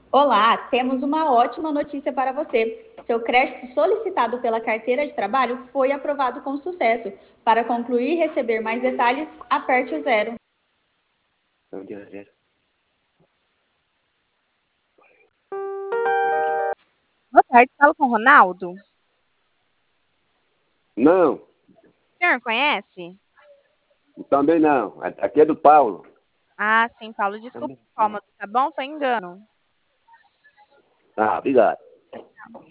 Olá, temos uma ótima notícia para você. Seu crédito solicitado pela carteira de trabalho foi aprovado com sucesso. Para concluir e receber mais detalhes, aperte o zero. Boa tarde, falo com o Ronaldo. Não, O senhor conhece? também não. Aqui é do Paulo. Ah, sim, Paulo, desculpa o incômodo, tá bom? Foi engano. Ah, obrigado.